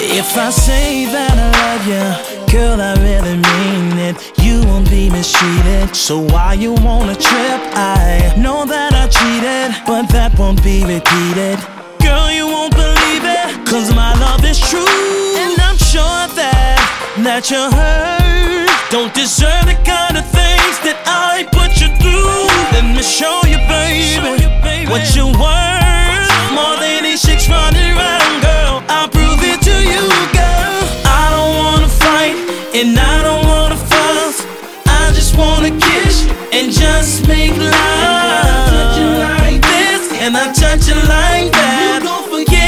If I say that I love you, girl, I really mean it. You won't be mistreated, so why you wanna trip? I know that I cheated, but that won't be repeated. Girl, you won't believe it, cause my love is true. And I'm sure that you're hurt. Don't deserve the kind of things that I put you through. Let me show you, baby, what you're worth. More than these chicks running around, girl, I'll prove it to you, girl. I don't wanna fight, and I don't wanna fuss. I just wanna kiss you and just make love. I touch you like this, and I touch you like that. You gon'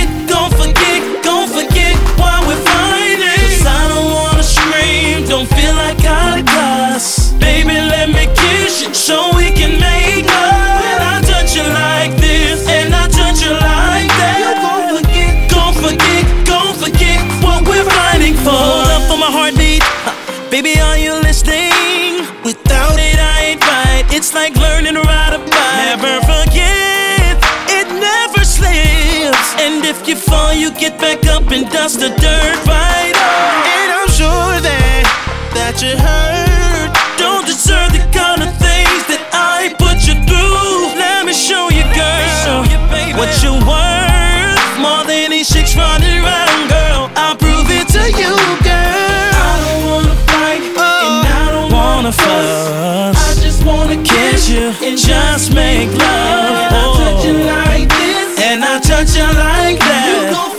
forget why we're fighting. 'Cause I don't wanna scream, don't feel like I cuss. Baby, let me kiss you so we can make love. And I touch you like this, and I touch you like that. You gon' forget what we're fighting for. Hold up for my heartbeat, baby, are you listening? Without it, I ain't right. It's like learning to ride a bike. Never forget, it never slips. And if you fall, you get back up and dust the dirt right off. And I'm sure that you hurt. Don't deserve the kind of things that I put you through. Let me show you, girl, what you're worth. More than these chicks running around, girl, I'll prove it to you, girl. I don't wanna fight, and I don't wanna fuss. I just wanna kiss you and just make love. I touch you like this, and I touch you like that. You gon'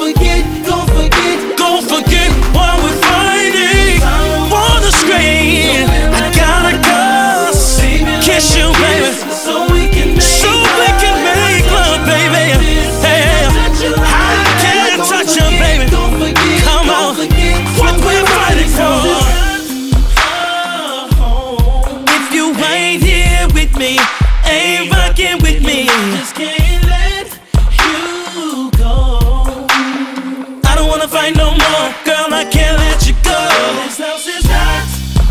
forget why we're fighting. Wanna scream, I gotta cuss. Kiss you, baby, so we can make love, baby. Hey, I can't touch you, baby. Come on, what we're fighting for. If you ain't here with me, ain't rocking with me, just can't let you go. I don't wanna fight no more, girl, I can't let you go. This house is not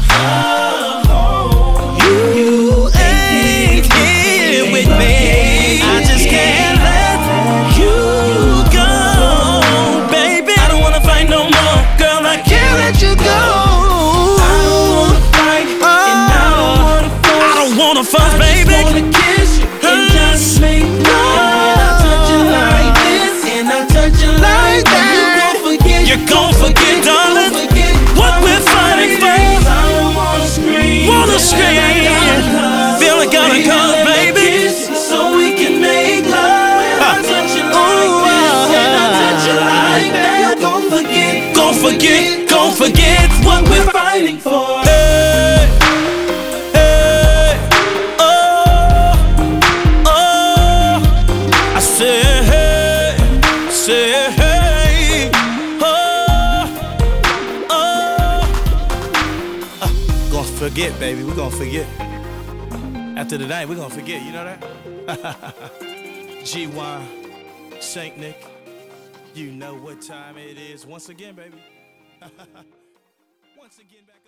home. You ain't here with me, I just can't let you go, baby. I don't wanna fight no more, girl, I can't let you go. I don't wanna fight, and I don't wanna fuss. I don't wanna fuss, baby. I just wanna kiss you and just make love. I touch you like this, and I touch you like that. You're gon' forget, darling, what we're fighting for. I don't wanna scream, feel like I'm a call, baby, so we can make love. I touch you like this, and I touch you like that. You're gon' forget what we're fighting for. Hey, hey, oh, oh, I said hey, hey, oh, oh. Gonna forget, baby, we gonna forget. After the night, we gonna forget, you know that? G1, Saint Nick, you know what time it is. Once again, baby. Once again, back up.